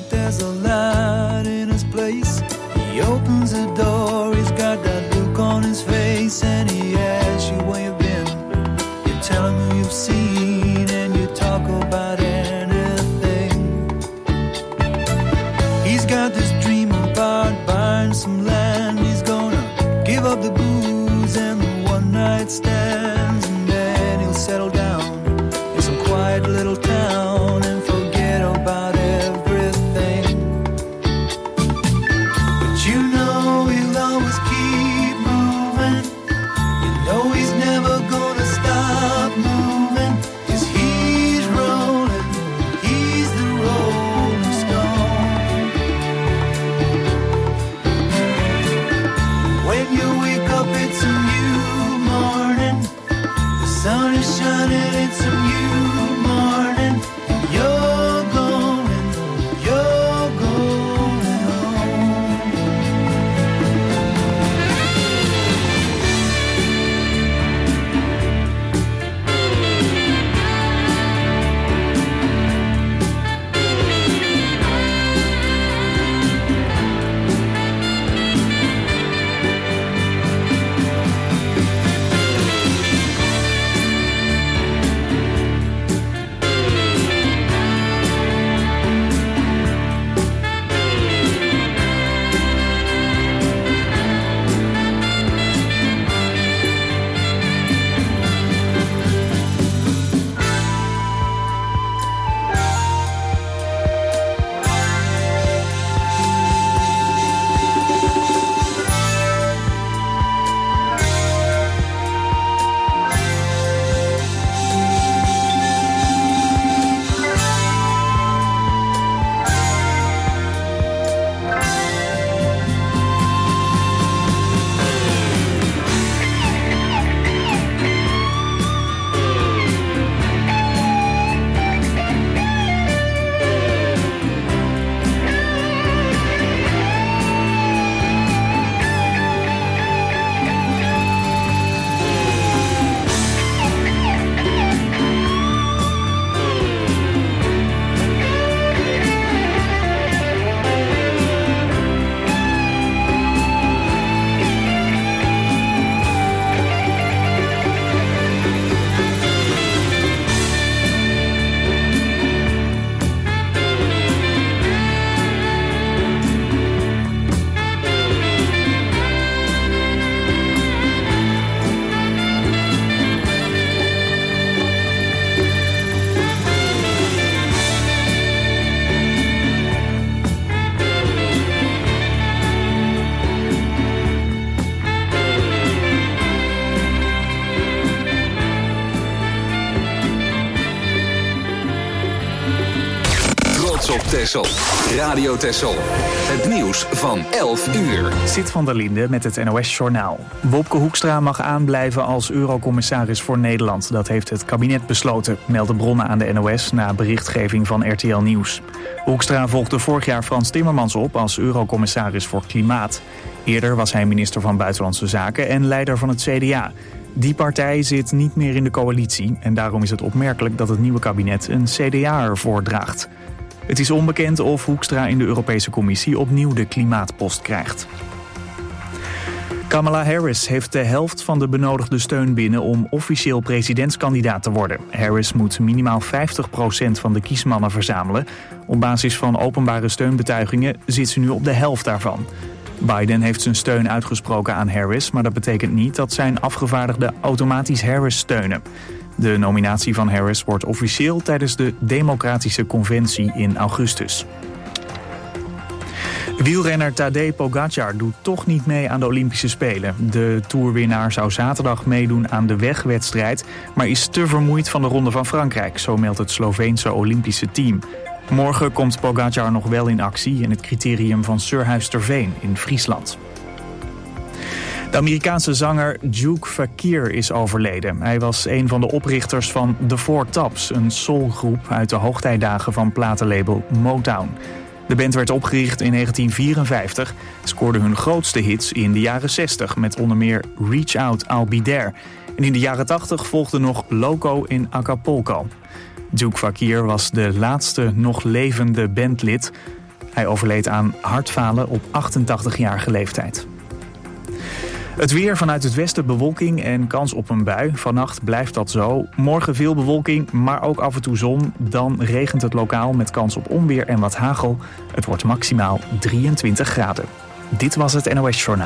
night there's a light in his place. He opens the door, he's got that look on his face, and he asks you where you've been. You tell him who you've seen, and you talk about anything. He's got this dream about buying some land. He's gonna give up the booze and the one-night stands, and then he'll settle down in some quiet little town and forget about everything. But you know he'll always keep moving. You know he's never gonna stop moving, 'cause he's rolling, he's the rolling stone. When you wake up it's a new morning, the sun is shining, it's a new morning, and you're going home. Texel. Radio Texel. Het nieuws van 11 uur. Sid van der Linde met het NOS-journaal. Wopke Hoekstra mag aanblijven als eurocommissaris voor Nederland. Dat heeft het kabinet besloten, melden bronnen aan de NOS na berichtgeving van RTL Nieuws. Hoekstra volgde vorig jaar Frans Timmermans op als eurocommissaris voor Klimaat. Eerder was hij minister van Buitenlandse Zaken en leider van het CDA. Die partij zit niet meer in de coalitie en daarom is het opmerkelijk dat het nieuwe kabinet een CDA'er voordraagt. Het is onbekend of Hoekstra in de Europese Commissie opnieuw de klimaatpost krijgt. Kamala Harris heeft de helft van de benodigde steun binnen om officieel presidentskandidaat te worden. Harris moet minimaal 50% van de kiesmannen verzamelen. Op basis van openbare steunbetuigingen zit ze nu op de helft daarvan. Biden heeft zijn steun uitgesproken aan Harris, maar dat betekent niet dat zijn afgevaardigden automatisch Harris steunen. De nominatie van Harris wordt officieel tijdens de Democratische Conventie in augustus. Wielrenner Tadej Pogačar doet toch niet mee aan de Olympische Spelen. De toerwinnaar zou zaterdag meedoen aan de wegwedstrijd, maar is te vermoeid van de Ronde van Frankrijk, zo meldt het Sloveense Olympische team. Morgen komt Pogačar nog wel in actie in het criterium van Surhuis-ter-Veen in Friesland. De Amerikaanse zanger Duke Fakir is overleden. Hij was een van de oprichters van The Four Tops, een soulgroep uit de hoogtijdagen van platenlabel Motown. De band werd opgericht in 1954, scoorde hun grootste hits in de jaren 60... met onder meer Reach Out, I'll Be There. En in de jaren 80 volgde nog Loco in Acapulco. Duke Fakir was de laatste nog levende bandlid. Hij overleed aan hartfalen op 88-jarige leeftijd. Het weer: vanuit het westen bewolking en kans op een bui. Vannacht blijft dat zo. Morgen veel bewolking, maar ook af en toe zon. Dan regent het lokaal met kans op onweer en wat hagel. Het wordt maximaal 23 graden. Dit was het NOS Journaal.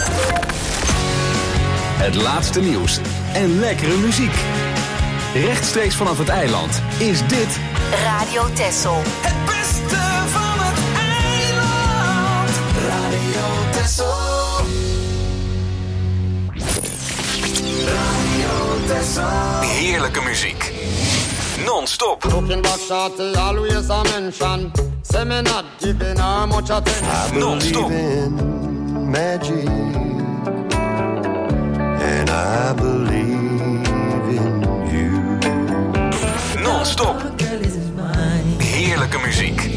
Het laatste nieuws en lekkere muziek. Rechtstreeks vanaf het eiland is dit Radio Texel. Het beste van het eiland. Radio Texel. Radio Texel. heerlijke muziek. Non-stop. Looking back shorty, always a mention. Say me not giving her much attention. Non-stop. Magic, and I believe in you. Non-stop. Heerlijke muziek.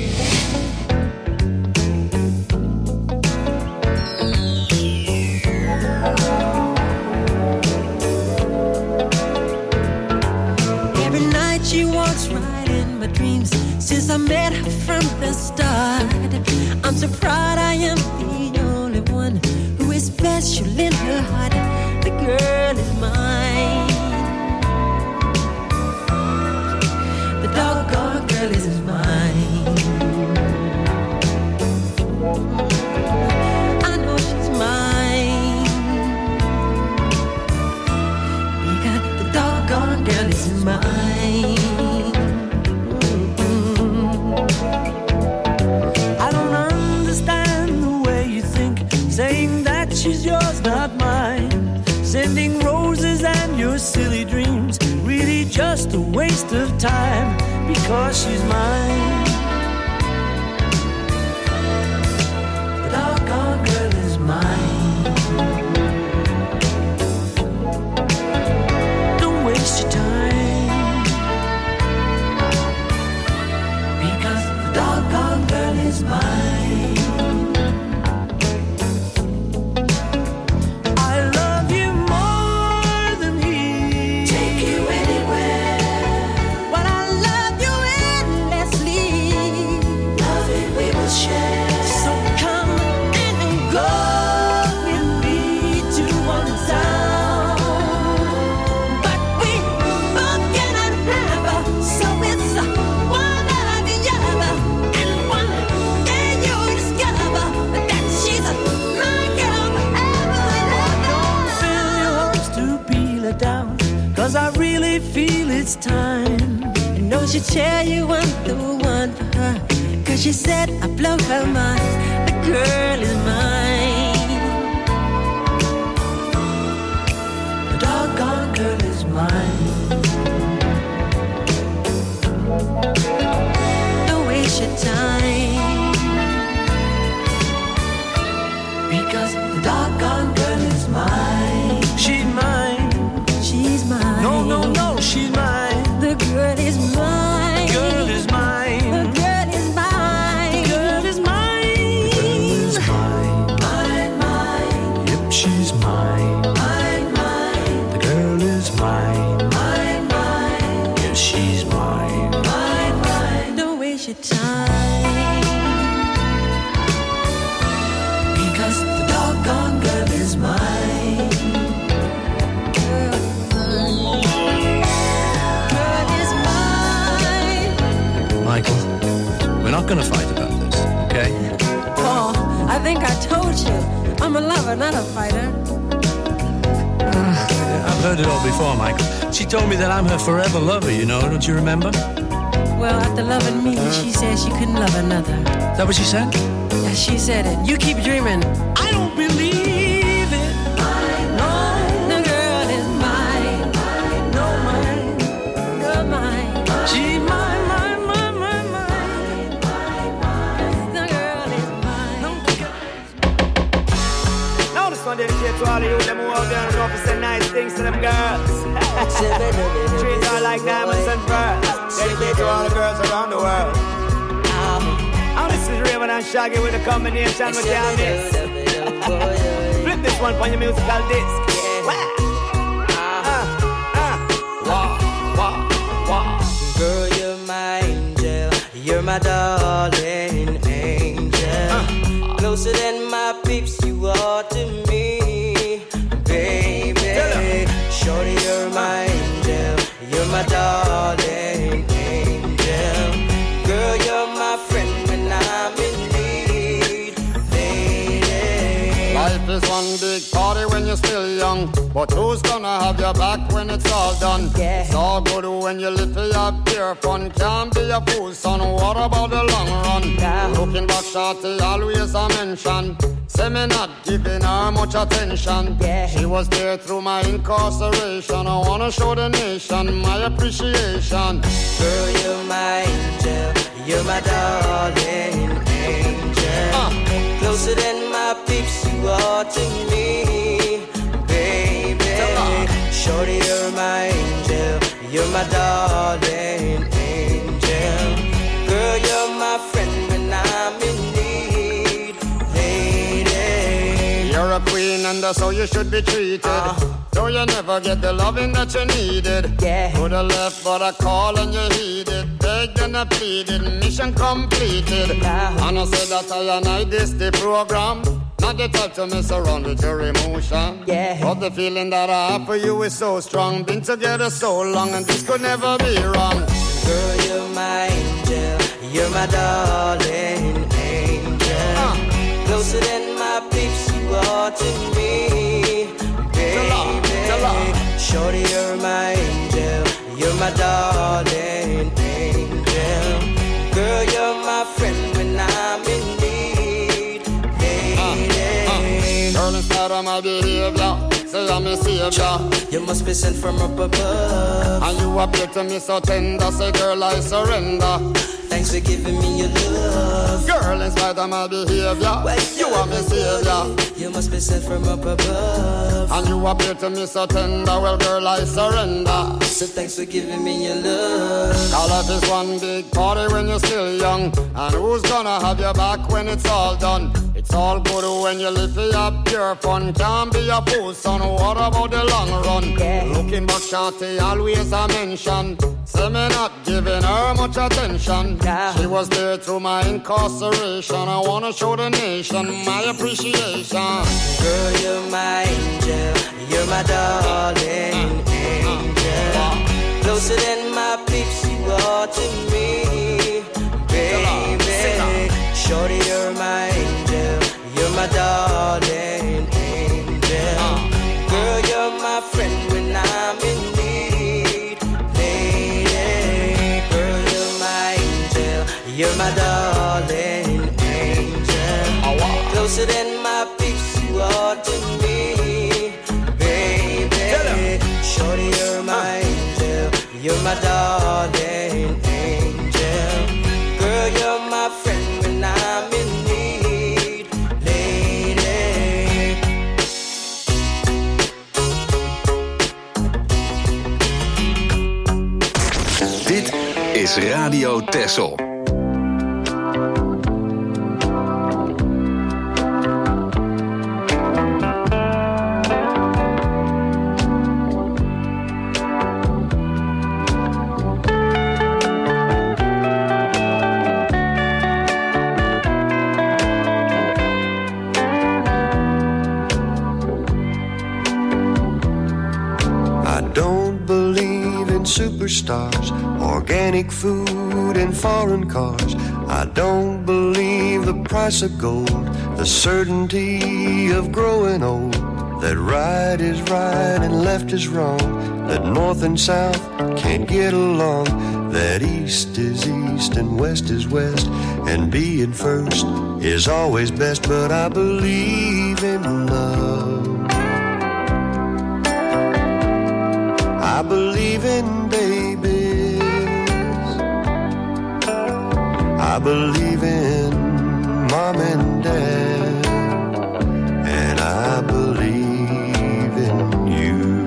Every night she walks right in my dreams. Since I met her from the start, I'm so proud I am the only one who is special in her heart. The girl is mine. The doggone girl is mine. I know she's mine. Because the doggone girl is mine. I don't understand the way you think, saying that she's yours, not mine. Sending roses and your silly dreams, really just a waste of time, because she's mine. The doggone girl is mine. Don't waste your time, because the doggone girl is mine. I love you more than he. Take you anywhere. But I love you endlessly. Love it we will share. So come and go with me to one town. But we both cannot have, so it's one or the other. And one day you'll discover that she's my girl forever and Don't ever. fill your hopes to peel it down, 'cause I really feel it's time. I know she'll tell you I'm the one for her, 'cause she said I blow her mind. The girl is mine. The doggone girl is mine. Don't waste your time, Because the doggone girl is mine. She's mine. she's mine. No, no, no, she's mine. The girl is mine. Girl is The mine. girl is mine. Girl is mine. Mine, mine. Yep, she's mine. Mine, mine. The girl is mine. Mine, mine. Yes, she's mine. Mine, mine. Don't waste your time, Because the doggone girl is mine. girl is mine. Michael, we're not gonna fight about this, okay? Paul, I think I told you, I'm a lover, not a fighter. I've heard it all before, Michael. She told me that I'm her forever lover, you know, don't you remember? Well, after loving me, she said she couldn't love another. Is that what she said? Yeah, she said it. You keep dreaming. I don't believe it. No, The girl is mine. no, mine. You're mine. She's mine, mine, mine, mine, mine. The girl is mine. Now this one dedicated to all of you them who out there and know to say nice things to them girls. Treat her like diamonds and pearls. Dedicated to all the girls around the world. Now this is Raven and Shaggy with a combination with y'all this. Flip this one on your musical disc. Girl, you're my angel, you're my darling angel. closer than my peeps you are to me, baby. Shorty, you're my angel, you're my darling angel. Girl, you're my friend when I'm in need, lady. Life is one big party when you're still young, but who's gonna have your back when it's all done? Yeah. It's all good when you live for your pure fun. Can't be a fool, son. What about the long run? Yeah. Looking back, shorty, always a mention. Say me not giving her much attention. Yeah. She was there through my incarceration. I wanna show the nation my appreciation. Girl, you're my angel, you're my darling angel. Closer than my peeps you are to me, baby. Shorty, you're my angel, you're my darling angel. Girl, you're my friend when I'm in need, lady. You're a queen and that's how you should be treated. Though you never get the loving that you needed. Yeah. Could have left but I called and you heeded. Begged and I pleaded, mission completed. And I said that I and I this the program. Not the type to mess around with your emotion. Yeah. But the feeling that I have for you is so strong. Been together so long and this could never be wrong. Girl, you're my angel, you're my darling angel. Closer than my peeps you are to me, baby. Shorty, you're my angel, you're my darling angel. Girl, you're my friend when I'm in need, lady. Girl, instead of my behavior, say I'm a savior. You must be sent from up above, and you appear to me so tender. Say, girl, I surrender. Thanks for giving me your love. Girl, in spite of my behavior, you are my savior. You must be sent from up above, and you appear to me so tender. Well, girl, I surrender. So thanks for giving me your love. Now life is one big party when you're still young, and who's gonna have your back when it's all done? It's all good when you live for your pure fun. Can't be a fool, son. What about the long run? Yeah. Looking back, shorty, always a mention. Say me not giving her much attention. Yeah. She was there through my incarceration. I wanna show the nation my appreciation. Girl, you're my angel, you're my darling angel. Closer than my peeps you are to me, baby. Shorty, you're my angel, you're my darling angel. Girl, you're my friend when I'm in need, lady. Girl, you're my angel, you're my darling angel. Closer than my peeps you are to me, baby. Shorty, you're my angel, you're my darling angel. Girl, you're my friend when I'm in need, lady. Dit is Radio Texel. Superstars, organic food and foreign cars. I don't believe the price of gold, the certainty of growing old, that right is right and left is wrong, that north and south can't get along, that east is east and west is west, and being first is always best. But I believe in love, I believe in babies, I believe in mom and dad, and I believe in you.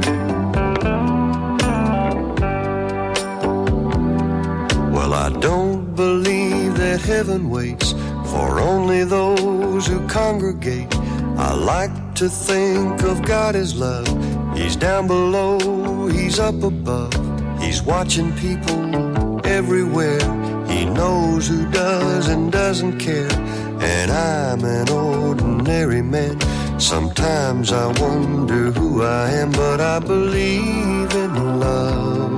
Well, I don't believe that heaven waits for only those who congregate. I like to think of God as love. He's down below, he's up above. He's watching people everywhere. He knows who does and doesn't care, and I'm an ordinary man. Sometimes I wonder who I am, but I believe in love.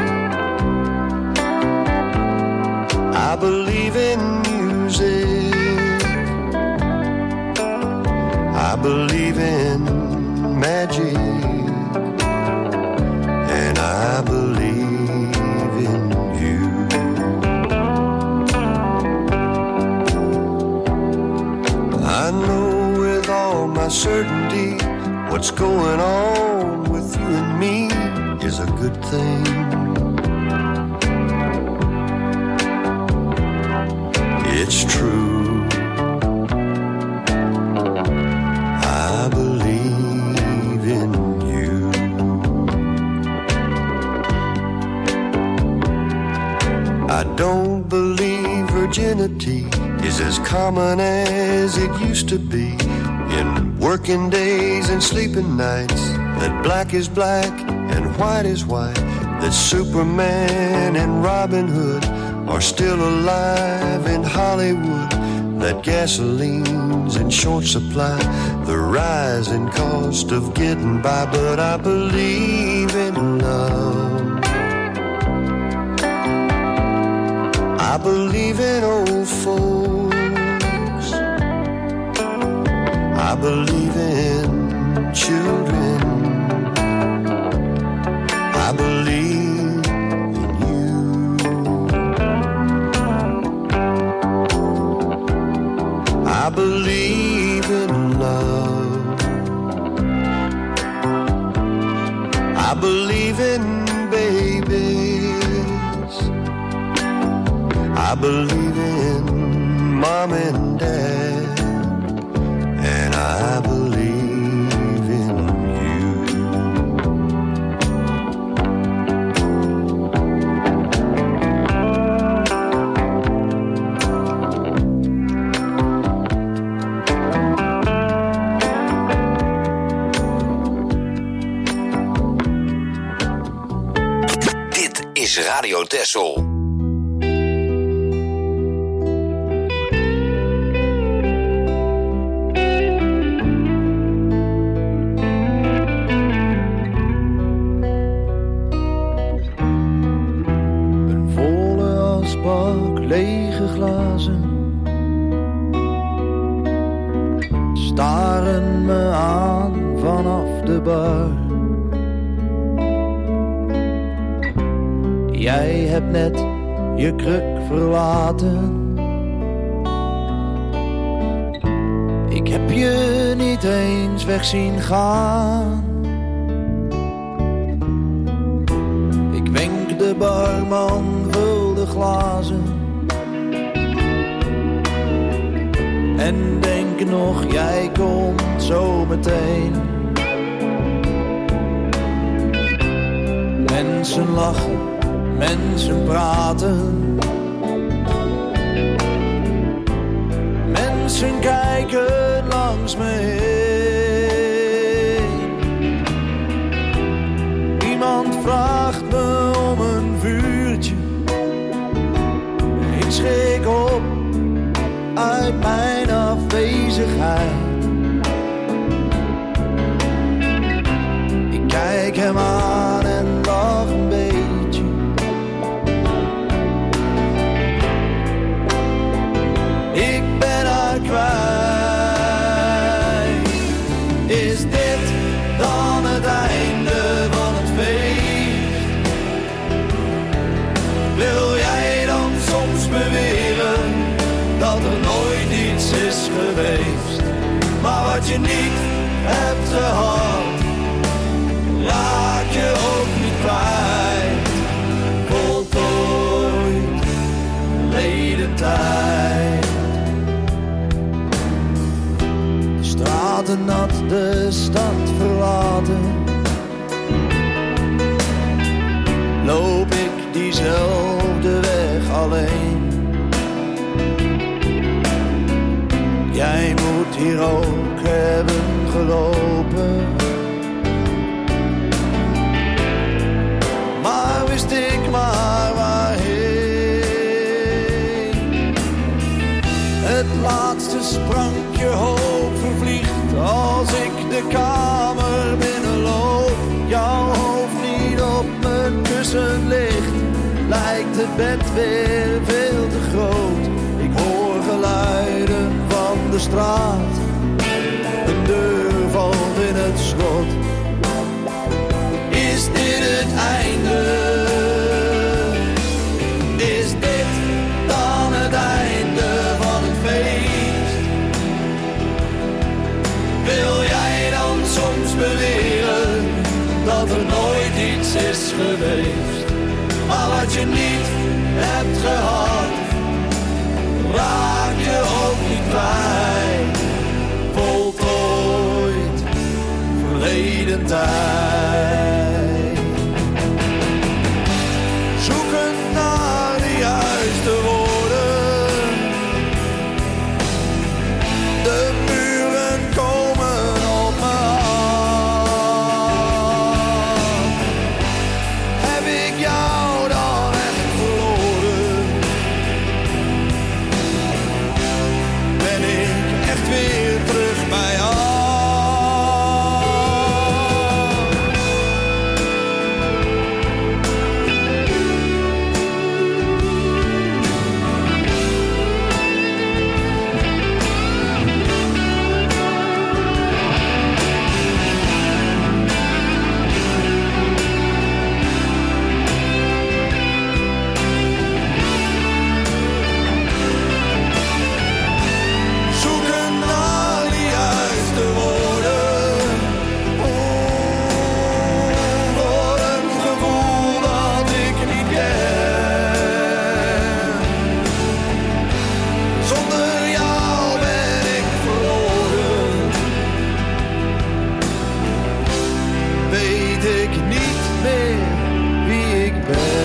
I believe in music. I believe in magic. And I believe in you. I know with all my certainty what's going on with you and me is a good thing. It's true. I believe in you. I don't believe virginity is as common as it used to be. In working days and sleeping nights, that black is black and white is white, that Superman and Robin Hood are still alive in Hollywood, that gasoline's in short supply, the rising cost of getting by, but I believe in love. I believe in old folks. I believe in children. I believe in you. I believe in love. I believe in babies. I believe in mom and dad. And I believe in you. Dit is Radio Texel. Lege glazen staren me aan vanaf de bar. Jij hebt net je kruk verlaten. Ik heb je niet eens weg zien gaan. Ik wenk de barman, vul de glazen. En denk nog, jij komt zo meteen. Mensen lachen, mensen praten. Mensen kijken langs me heen. Iemand vraagt me om een vuurtje. Ik schrik op uit mijn afwezigheid. Ik kijk hem aan en lach een beetje. Ik ben haar kwijt. Is dit dan het einde van het feest? Wil jij dan soms beweren dat er nooit iets is geweest, maar wat je niet hebt gehad, raak je ook niet kwijt. Voltooid, verleden tijd. De straten nat, de stad verlaten. Loop ik diezelfde weg alleen. Jij moet hier ook hebben gelopen. Maar wist ik maar waarheen. laatste sprankje hoop vervliegt als ik de kamer binnenloop. Jouw hoofd niet op mijn kussen ligt, lijkt het bed weer veel te groot. Ik hoor geluiden van de straat, een deur valt in het slot. Is dit het einde? Is dit dan het einde van het feest? Wil jij dan soms beweren dat er nooit iets is geweest? Maar wat je niet hebt gehad, raak je ook niet kwijt. Voltooid verleden tijd. Zoeken naar de juiste woorden. De muren komen op me af. Heb ik jou dan echt verloren? Ben ik echt weer terug bij jou? Zoeken naar de juiste woorden. Voor een gevoel dat ik niet ken. Zonder jou ben ik verloren. Weet ik niet meer wie ik ben.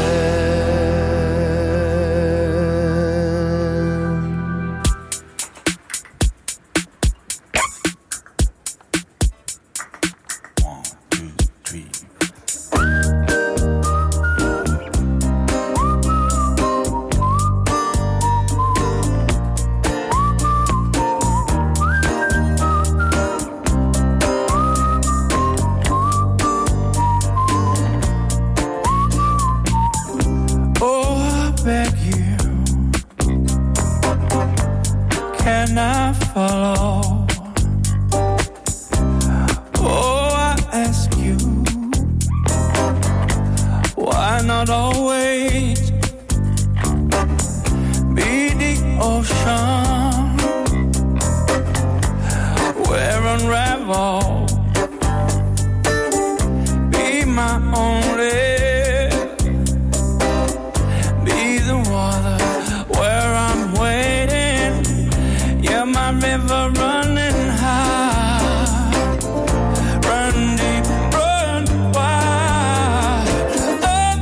Oh, I beg you, can I follow? Oh, I ask you, why not always be the ocean where unravel, be my only. Be the water where I'm waiting. You're my river running high. Run deep, run wide. Oh,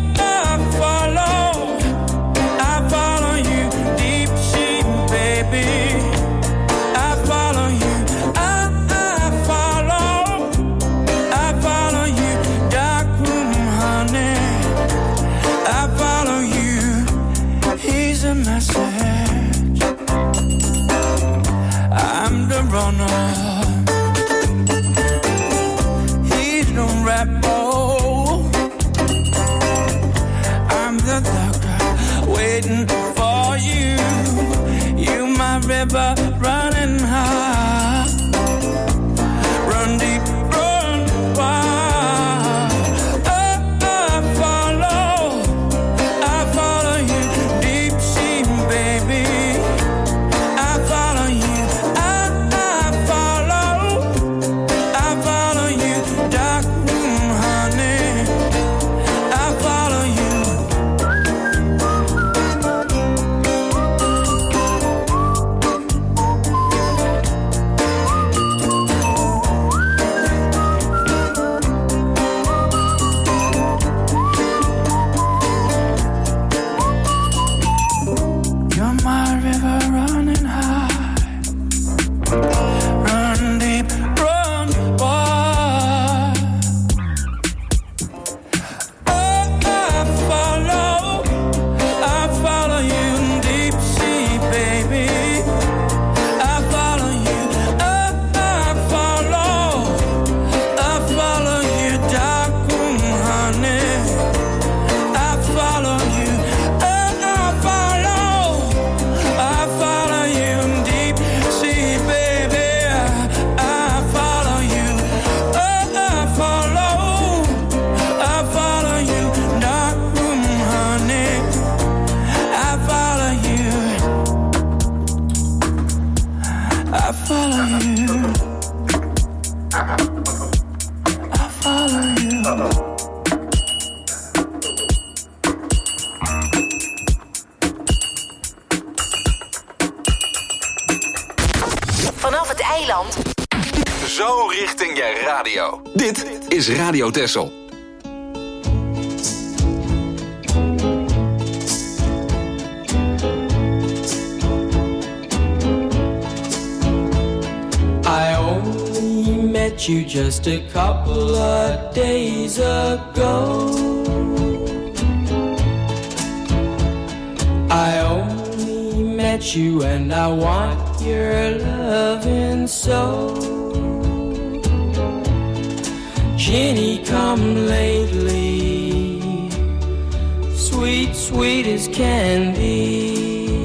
I follow you, deep sea, baby. I follow you, I follow you, dark room, honey. I follow you, here's a message. I'm the I follow you. I follow you. Vanaf het eiland. Zo richting je radio. Dit is Radio Texel. I only met you just a couple of days ago. I only met you and I want your loving so. Jenny, come lately, sweet, sweet as can be.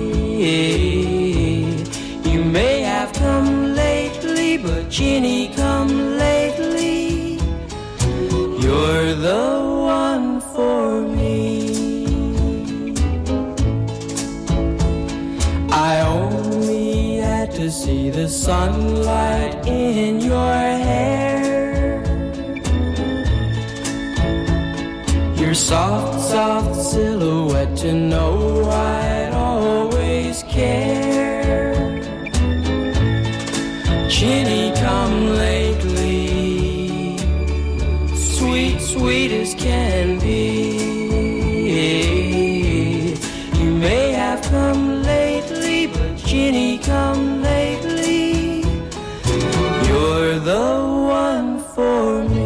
You may have come lately, but Jenny, come lately. You're the one for me. I only had to see the sunlight in your hair. Your soft, soft silhouette to know I'd always care. Jenny, come lately, sweet, sweet as can be. You may have come lately, but Jenny, come lately. You're the one for me.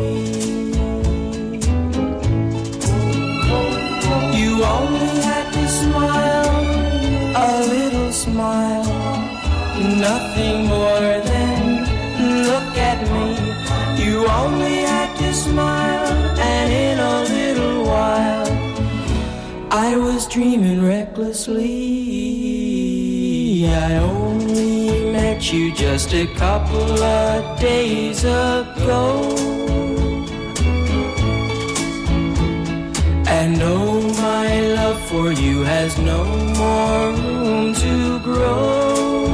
You only had to smile, a little smile, nothing more than look at me. You only had to smile, and in a little while I was dreaming recklessly. I only met you just a couple of days ago. And oh, my love for you has no more room to grow.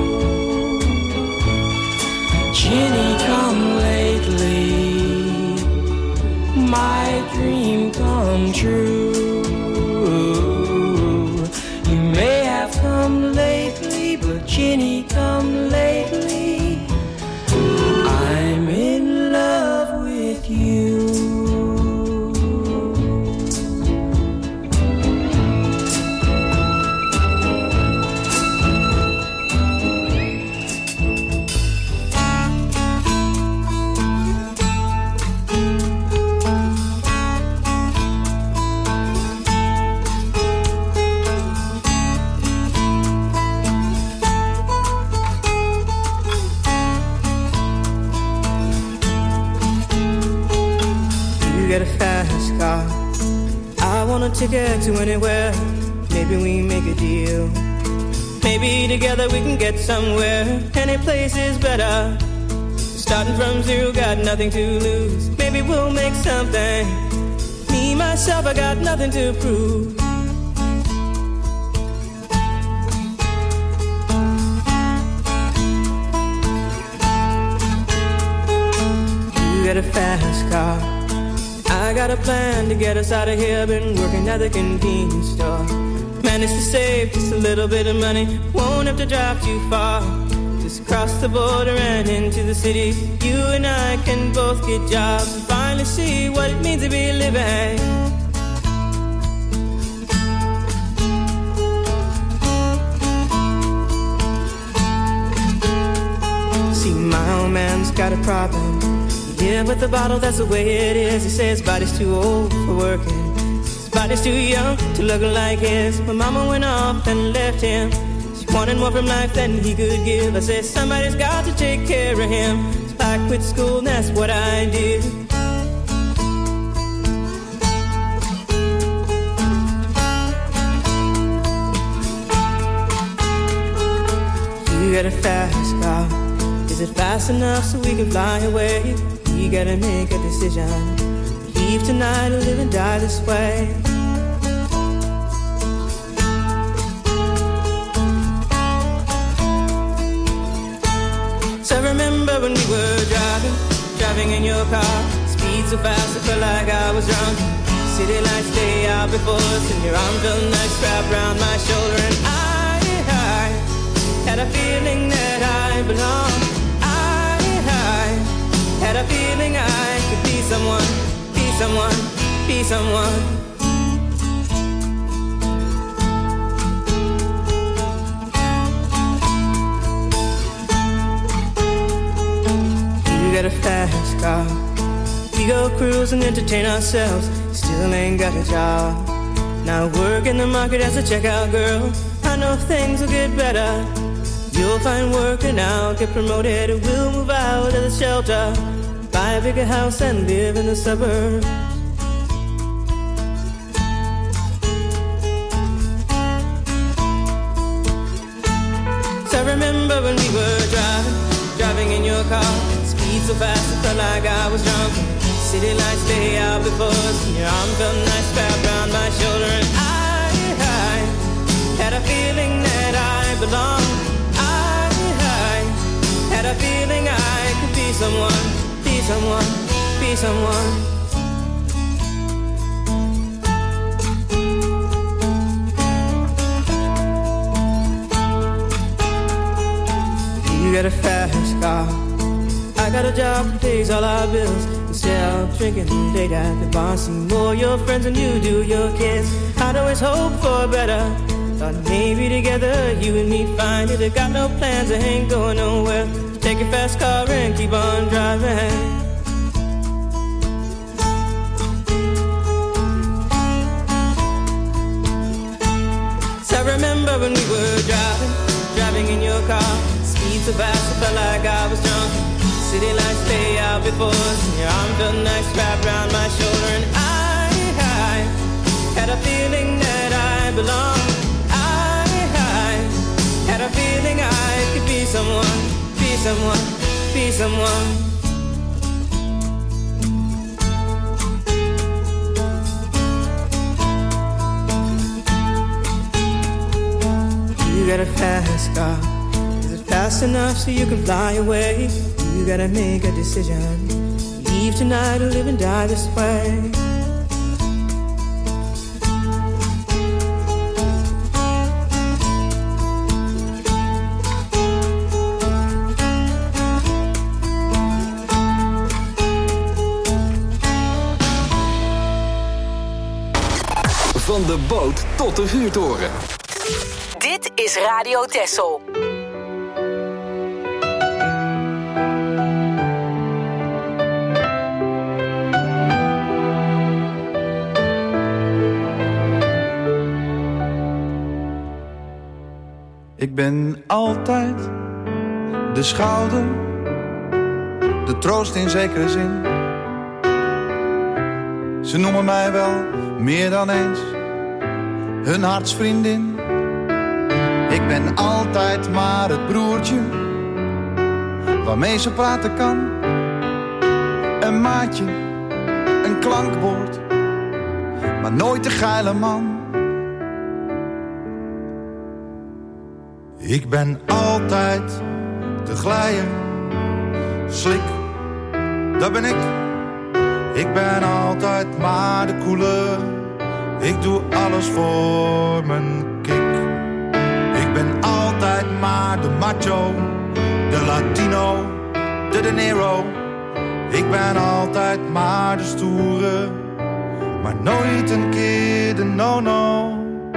Jenny, come lately, my dream come true. You may have come lately, but Jenny, come lately. I'm in love with you. Get a fast car, I want a ticket to anywhere. Maybe we make a deal. Maybe together we can get somewhere. Any place is better. Starting from zero, got nothing to lose. Maybe we'll make something. Me, myself, I got nothing to prove. You get a fast car, I got a plan to get us out of here. Been working at the convenience store. Managed to save just a little bit of money. Won't have to drive too far. Just cross the border and into the city. You and I can both get jobs and finally see what it means to be living. See, my old man's got a problem. Yeah, with the bottle, that's the way it is. He says his body's too old for working. His body's too young to look like his. My mama went off and left him. She wanted more from life than he could give. I said, somebody's got to take care of him. So I quit school and that's what I did. You got a fast car. Is it fast enough so we can fly away? We gotta make a decision. Leave tonight or live and die this way. when we were driving in your car. Speed so fast I felt like I was drunk. City lights lay out before us, and your arm felt nice wrapped around my shoulder. And I had a feeling that I belonged. I had a feeling I could be someone, be someone, be someone. You got a fast car. We go cruise and entertain ourselves. Still ain't got a job. Now work in the market as a checkout girl. I know things will get better. You'll find work and I'll get promoted. And we'll move out of the shelter, buy a bigger house and live in the suburbs. So I remember when we were driving in your car. Speed so fast I felt like I was drunk. City lights lay out before us, and your arm felt nice wrapped around my shoulder. And I had a feeling that I belonged. I had a feeling I could be someone, be someone, be someone. You got a fast car. I got a job that pays all our bills. Instead of drinking late at the bar, see more your friends than you do your kids. I'd always hope for better. Thought maybe together you and me find it. I got no plans, I ain't going nowhere. Take your fast car and keep on driving. So I remember when we were driving in your car. Speed so fast I felt like I was drunk. City lights lay out before us, and your arm felt nice wrapped around my shoulder. And I had a feeling that I belonged. I had a feeling I could be someone, be someone, be someone. You got a fast car. Is it fast enough so you can fly away? You gotta make a decision. Leave tonight or live and die this way. Van de boot tot de vuurtoren. Dit is Radio Texel. Ik ben altijd de schouder, de troost in zekere zin. Ze noemen mij wel meer dan eens hun hartsvriendin. Ik ben altijd maar het broertje waarmee ze praten kan. Een maatje, een klankwoord, maar nooit de geile man. Ik ben altijd de glijer, slik, dat ben ik. Ik ben altijd maar de koele, ik doe alles voor mijn kick. Ik ben altijd maar de macho, de Latino, de De Niro. Ik ben altijd maar de stoere, maar nooit een keer de no-no.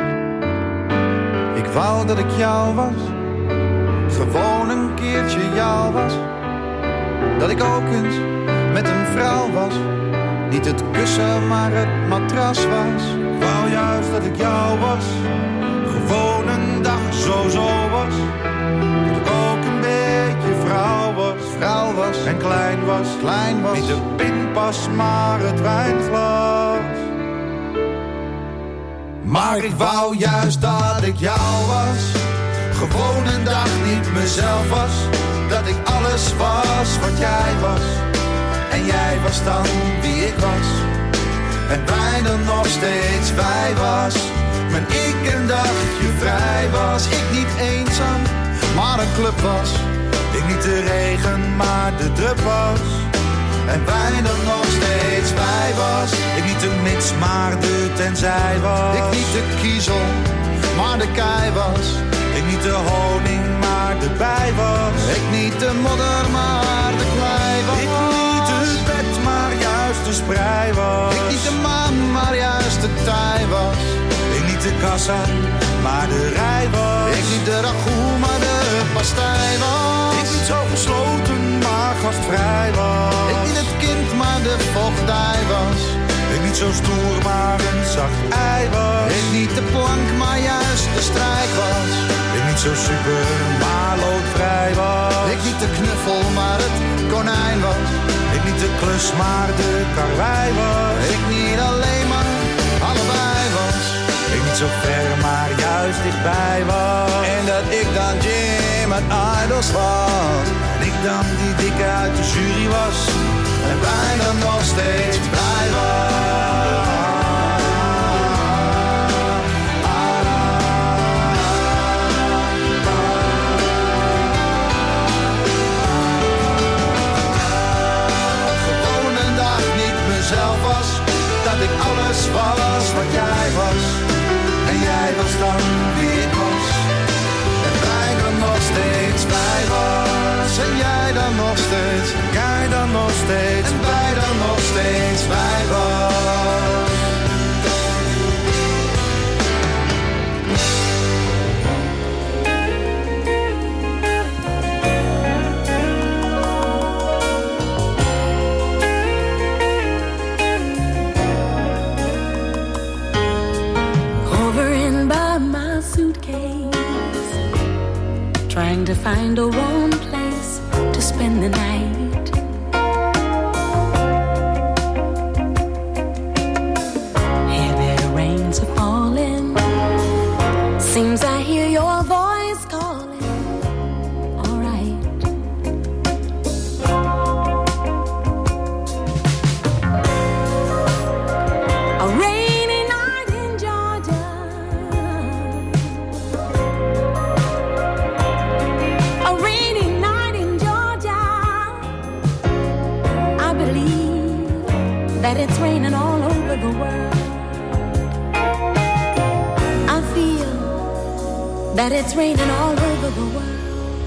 Ik wou dat ik jou was, gewoon een keertje jou was. Dat ik ook eens met een vrouw was, niet het kussen maar het matras was. Ik wou juist dat ik jou was, gewoon een dag zo was. Dat ik ook een beetje vrouw was en klein was. Niet de pinpas maar het wijnglas. Maar ik wou juist dat ik jou was, gewoon een dag niet mezelf was. Dat ik alles was wat jij was, en jij was dan wie ik was. En wij dan nog steeds wij was, maar ik een dagje vrij was. Ik niet eenzaam, maar een club was, Ik niet de regen, maar de drup was. En bijna nog steeds bij was. Ik niet de mits, maar de tenzij was. Ik niet de kiezel, maar de kei was. Ik niet de honing, maar de bij was. Ik niet de modder, maar de klei was. Ik niet het bed, maar juist de sprei was. Ik niet de maan, maar juist de tij was. Ik niet de kassa, maar de rij was. Ik niet de ragout, maar de pastei was. Ik niet zo gesloten, maar gastvrij was. Ik niet het kind, maar de vochtdij was. Ik niet zo stoer, maar een zacht ei was. Ik niet de plank, maar juist de strijk was. Ik niet zo super, maar loodvrij was. Ik niet de knuffel, maar het konijn was. Ik niet de klus, maar de karwei was. Ik niet alleen, maar allebei was. Ik niet zo ver, maar juist dichtbij was. En dat ik dan Jim uit Idols was. En ik dan die dikke uit de jury was. En bijna nog steeds blij was. Gewoon een dag niet mezelf was. Dat ik alles was wat jij was. En jij was dan wie ik was. En bijna nog steeds blij was. En jij dan nog steeds. Jij dan nog steeds. En wij dan nog steeds blij was. Hovering by my suitcase, trying to find a warm place to spend the night. Heavy rains are falling. Seems I hear your voice calling. All right. A rainy night in Georgia. A rainy night in Georgia. I believe that it's raining all over the world. I feel that it's raining all over the world.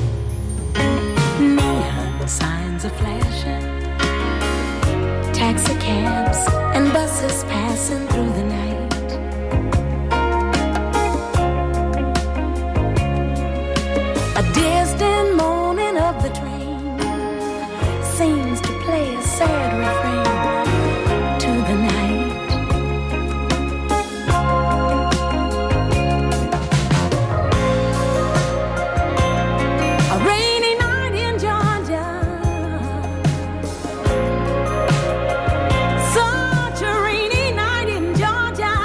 Neon signs are flashing, taxi cabs and buses passing through the night. A distant moaning of the train seems to play a sad refrain to the night. A rainy night in Georgia. Such a rainy night in Georgia.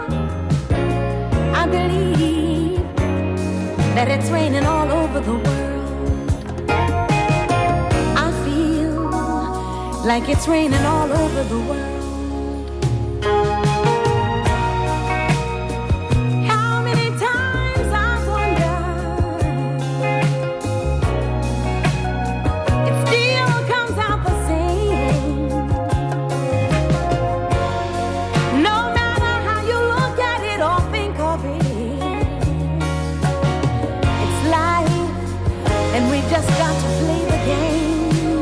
I believe that it's raining all over the world. I feel like it's raining all over the world. How many times I wonder, it still comes out the same. No matter how you look at it or think of it, it's life, and we've just got to play the game.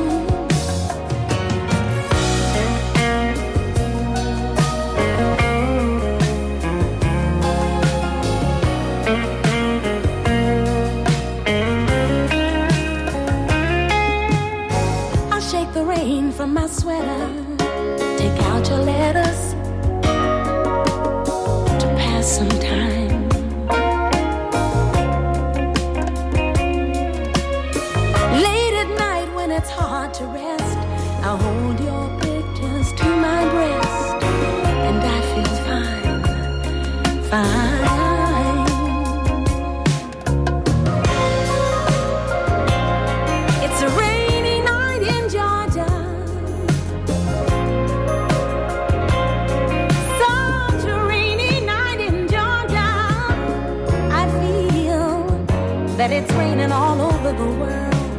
I'll shake the rain from my sweater, take out your letters to pass some time. Late at night when it's hard to rest, I'll hold your pictures to my breast, and I feel fine, fine. It's a rainy night in Georgia. Such a rainy night in Georgia. I feel that it's raining all over the world.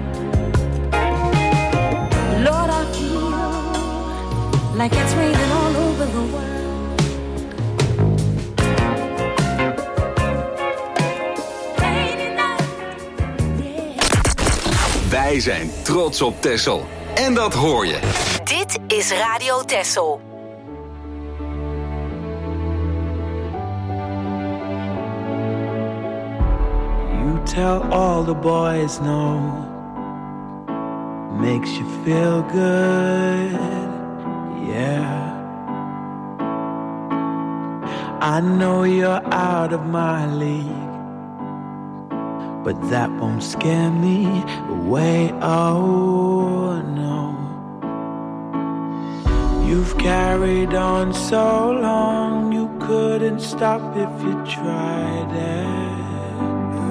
like it's raining all over the world. Wij zijn trots op Texel. En dat hoor je. Dit is Radio Texel. You tell all the boys no. Makes you feel good. Yeah. I know you're out of my league, but that won't scare me away, oh no. You've carried on so long, you couldn't stop if you tried it.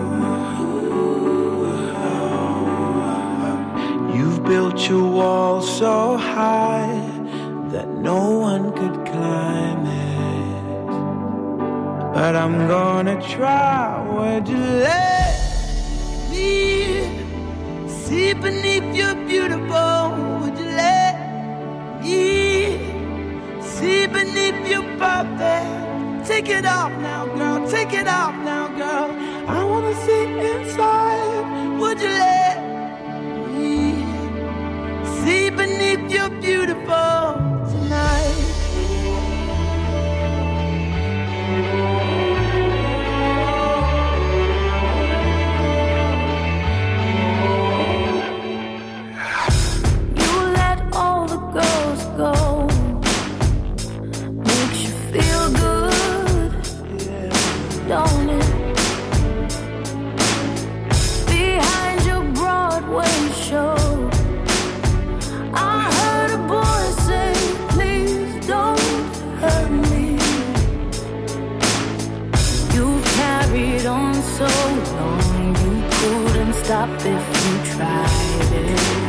You've built your wall so high that no one could climb it. But I'm gonna try, would you let me see beneath your beautiful? Would you let me see beneath your perfect? Take it off now, girl, take it off now, girl. I wanna see inside. Would you let me see beneath your beautiful tonight? Go. Makes you feel good, don't it? Behind your Broadway show, I heard a boy say, please don't hurt me. You've carried on so long, you couldn't stop if you tried it.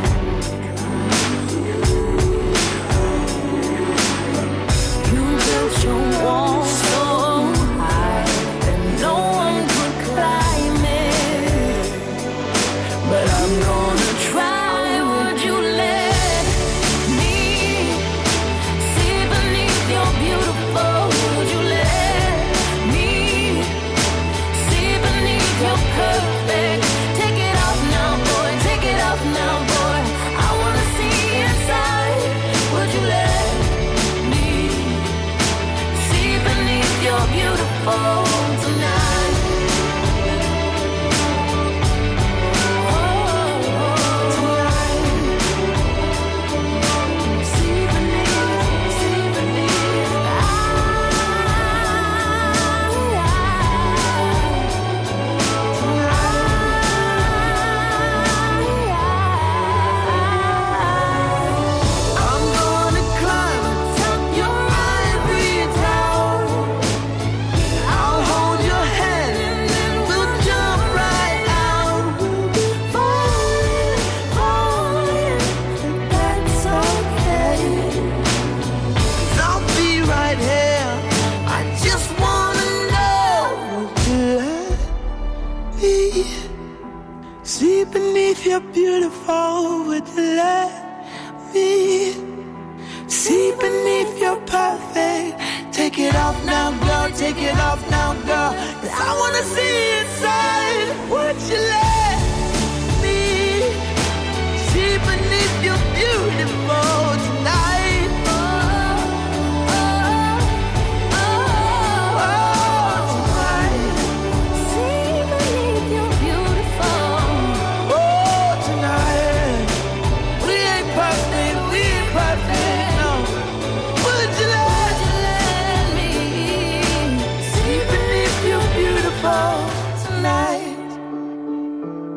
Your wall so high that no one could climb it. But I'm gonna try. Would you let me see beneath your beautiful? Would you let me see beneath your perfect? Take it off now, boy, take it off now, boy. I wanna see inside. Would you let you're beautiful tonight. Oh, tonight. See beneath, see beneath. I'm gonna climb atop your ivory tower. I'll hold your hand and then we'll jump right out. We'll be falling, falling, but that's okay. 'Cause I'll be right here. I just wanna know, would you let me see beneath your beautiful? Would you let me see beneath your perfect? Take it off now, girl, take it off now, girl. 'Cause I wanna see inside. Would you let me see beneath your beautiful tonight? Oh, tonight. See beneath your beautiful. Oh, tonight. We ain't perfect, we ain't perfect, no. Would you let me see beneath your beautiful tonight?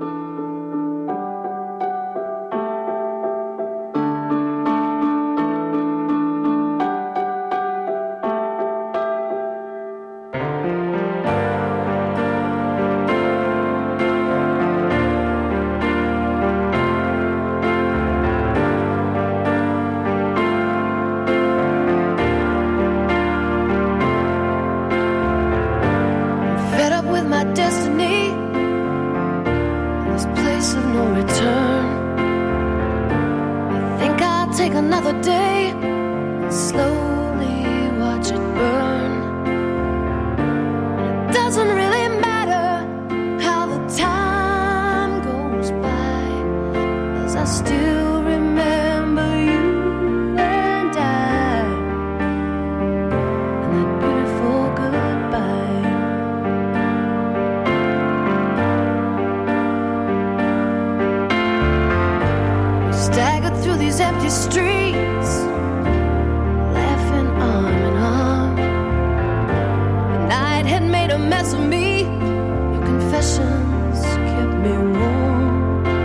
'cause I still remember you and I, and that beautiful goodbye. We staggered through these empty streets, laughing arm in arm. The night had made a mess of me. Your confessions kept me warm.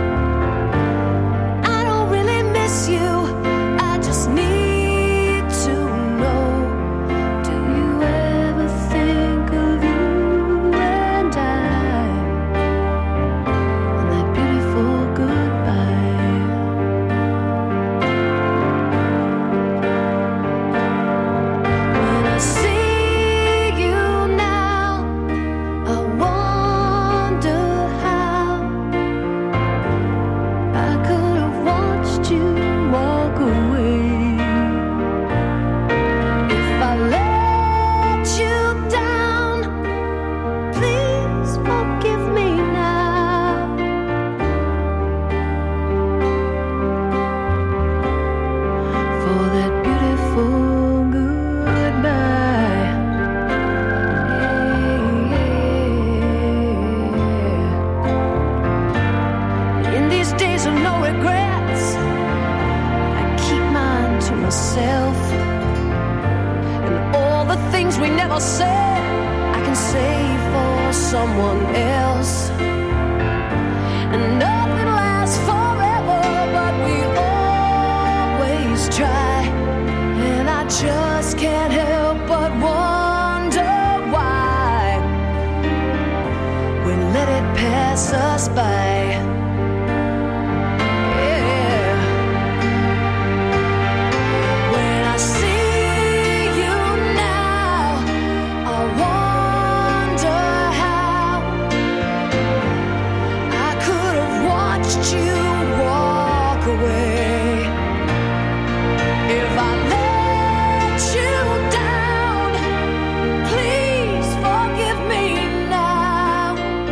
I don't really miss you, I just need to know, do you ever think of you and I, and that beautiful goodbye? When I see you now, I wonder how I could have watched you walk away. If I let you down, please forgive me now. For that beautiful goodbye. In these days of no regrets, I keep mine to myself. And all the things we never said, I can say for someone else. And nothing lasts forever, but we always try. And I just can't help but wonder why we let it pass us by. Yeah. When I see you now, I wonder how I could have watched you walk away. If I let you down, please forgive me now.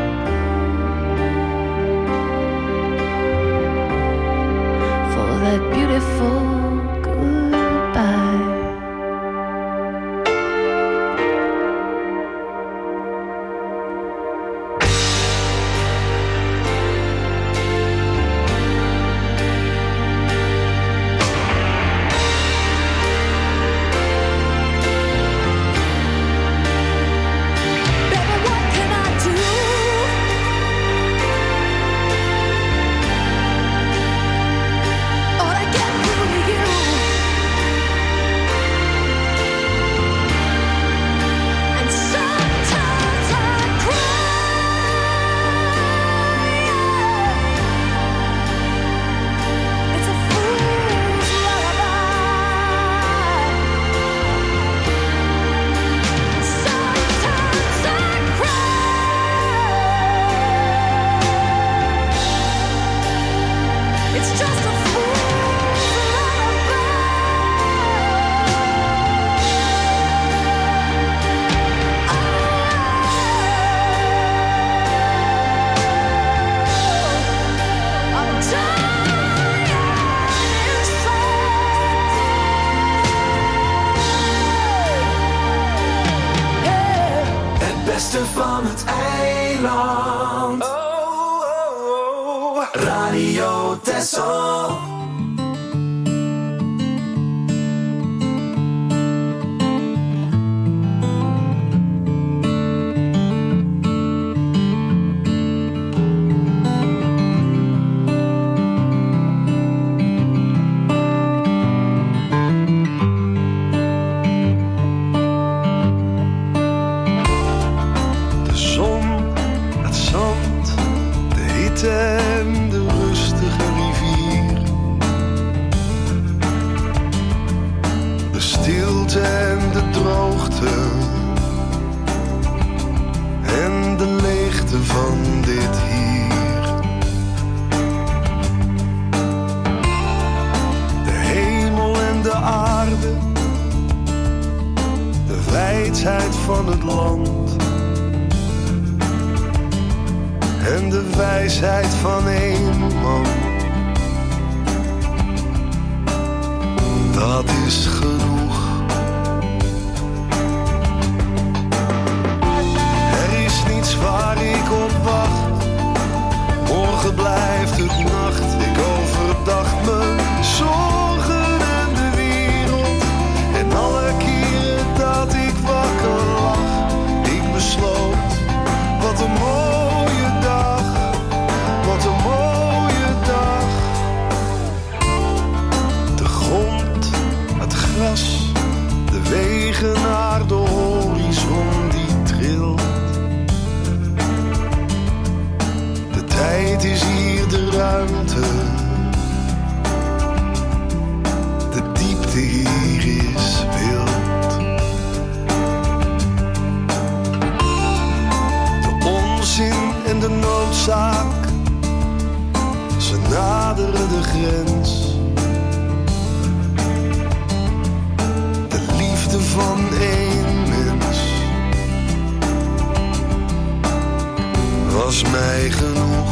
For that beautiful goodbye. Baby, what can I do? Or to get through to you? And sometimes I cry. It's a fool's lullaby. Sometimes I cry. It's just a fool's lullaby. I'm dying inside. Het beste van het eiland. Radio Texel. De zon, het zand, de hitte en de rustige rivier. De stilte en de droogte. En de leegte van dit hier. De hemel en de aarde. De wijdheid van het land. En de wijsheid van één man. grens. De liefde van één mens was mij genoeg.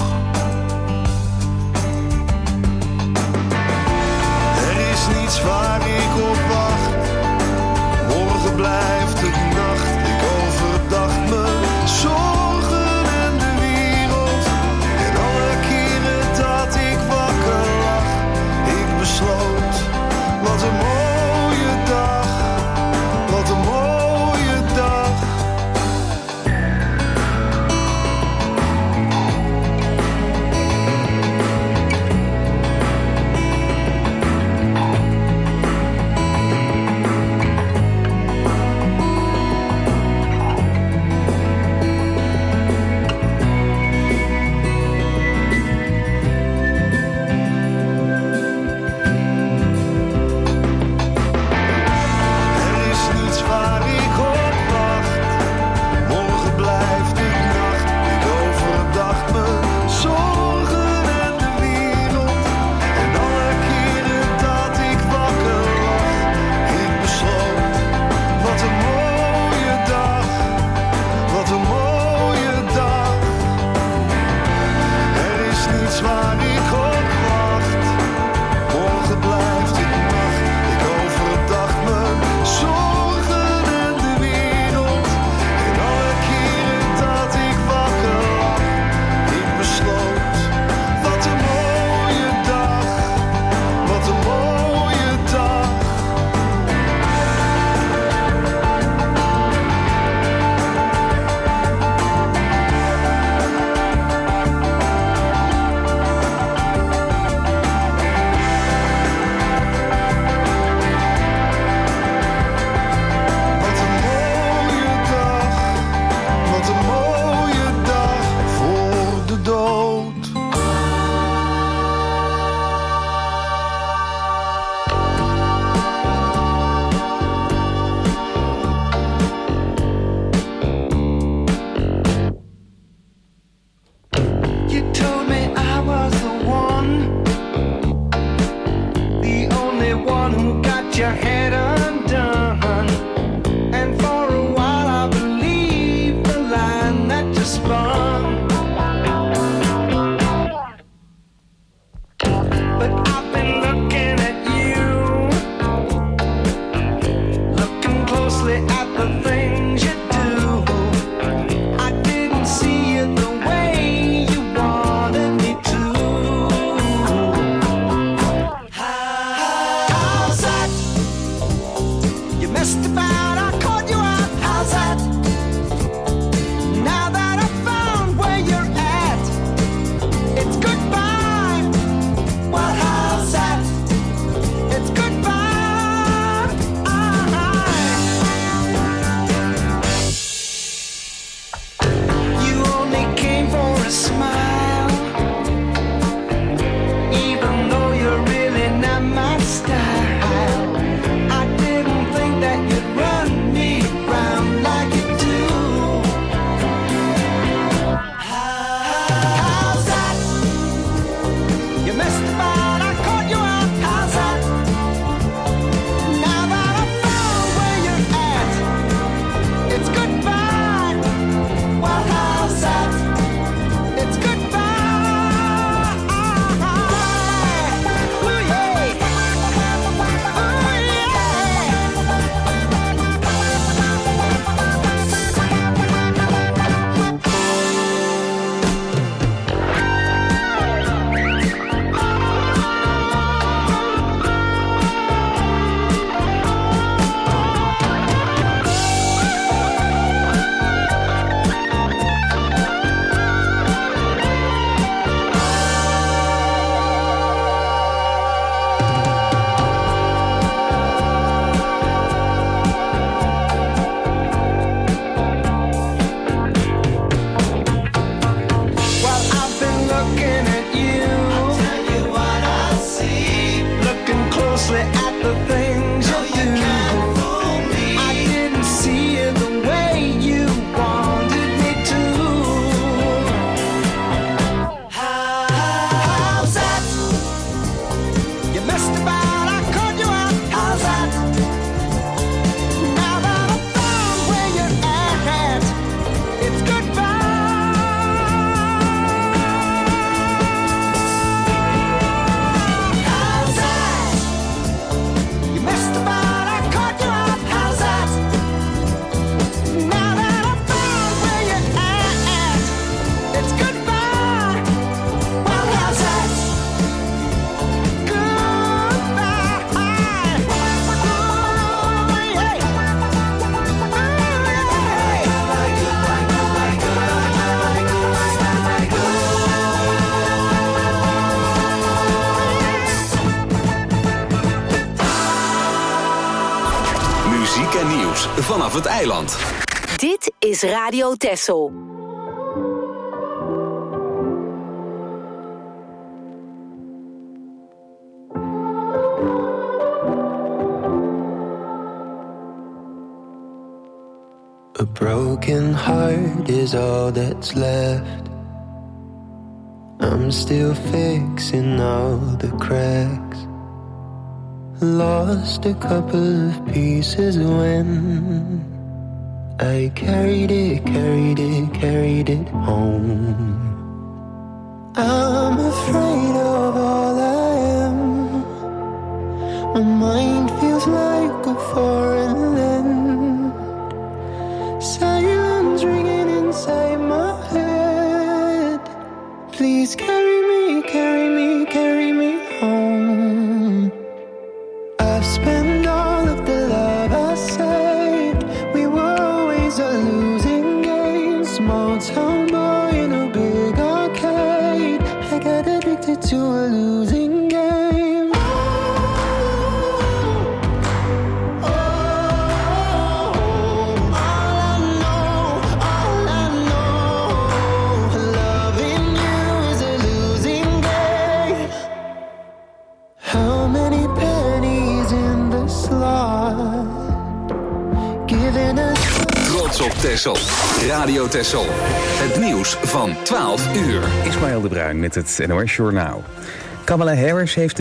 Er is niets waar ik op wacht. Morgen blijft het nacht. Ik overdacht me zorgen en de wereld. En alle keren dat ik wakker lag, ik besloot, wat een mooie dag, wat een mooie dag. en nieuws vanaf het eiland. Dit is Radio Texel. A broken heart is all that's left. I'm still fixing all the cracks. Lost a couple of pieces when I carried it home. I'm afraid of all I am. My mind feels like a foreign land. Silence ringing inside my head. Please carry me home. I've spent all of the love I saved. We were always a losing game. Small town boy in a big arcade. I got addicted to a losing game. Trots op Texel. Radio Texel. Het nieuws van 12 uur. Ismaël de Bruin met het NOS Journaal. Kamala Harris heeft